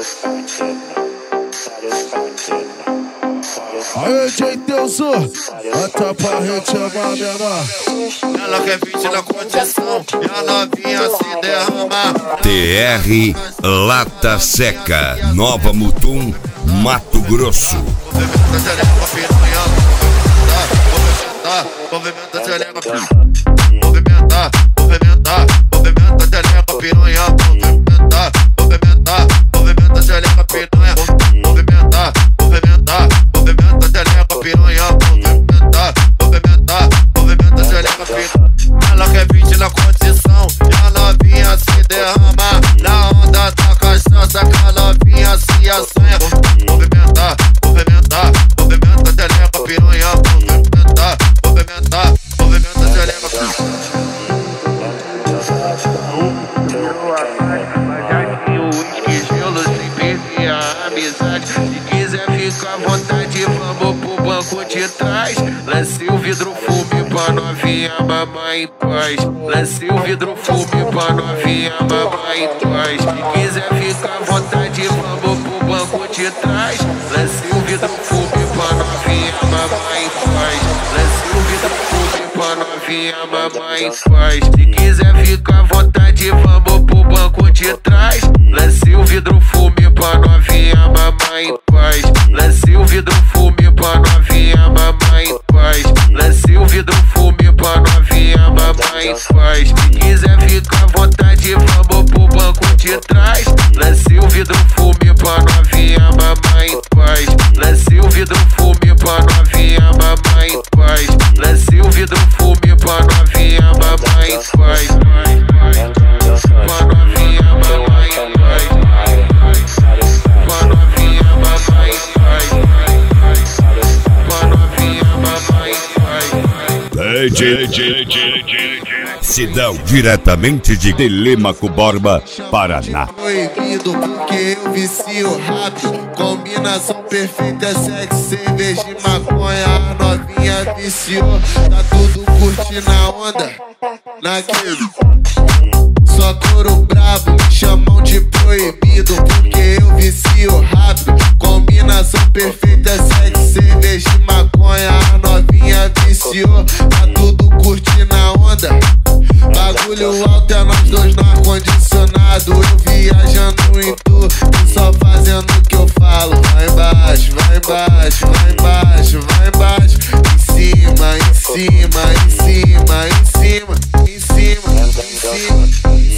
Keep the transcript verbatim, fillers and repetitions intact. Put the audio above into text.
Aê, Jeiteuso, bota pra gente chamar menor. Ela quer vídeo na condição e a novinha se derramar. T R Lata Seca, Nova Mutum, Mato Grosso. Movimenta a xereca piranha. Movimenta, movimenta, movimenta a xereca piranha. Movimenta, movimenta, movimenta a xereca piranha. Movimenta, movimenta, movimenta a xereca piranha. Movimenta, movimenta, movimenta a xereca piranha. Ela quer vídeo na condição e a novinha se derrama. Na onda da cachaça que a novinha se assanha. Movimenta, movimenta, movimenta a xereca piranha. Movimenta, movimenta, movimenta a xereca piranha. Amizade, se quiser ficar à vontade, vamos pro banco de trás. Lance o vidro fume pra novinha mamar em paz. Lance o vidro fume pra novinha mamar em paz. Se quiser ficar à vontade, vamos pro banco de trás. Lance o vidro fume pra novinha mamar em paz. Lance o vidro fume pra novinha mamar em paz. Se quiser ficar à vontade, vamos pro banco de trás. Lance o vidro fume pra novinha mamar em paz. Lance o vidro fume pra novinha mamar em paz. Lance o vidro fume pra novinha mamar em paz. Se quiser ficar à vontade, vamos pro banco de trás. Lance o vidro fume pra novinha mamar em paz. Lance o vidro fume pra novinha mamar em paz. Lance o vidro fume pra novinha mamar em paz. Pra novinha mamar em paz. Pra novinha mamar em paz. Pra novinha mamar em paz. Cidão diretamente de Telêmaco Borba, Paraná. Proibido porque eu vicio rápido. Combinação perfeita, sexo, cerveja e maconha. A novinha viciou, tá tudo curtindo a onda. Naquele só couro brabo, me chamam de proibido porque eu vicio rápido. Combinação perfeita, sexo, cerveja e maconha. A novinha viciou, tá tudo curtindo a onda. Bagulho alto é nós dois no ar-condicionado. Eu viajando em tu e só fazendo o que eu falo. Vai embaixo, vai embaixo, vai embaixo, vai embaixo. Em cima, em cima, em cima, em cima, em cima, em cima.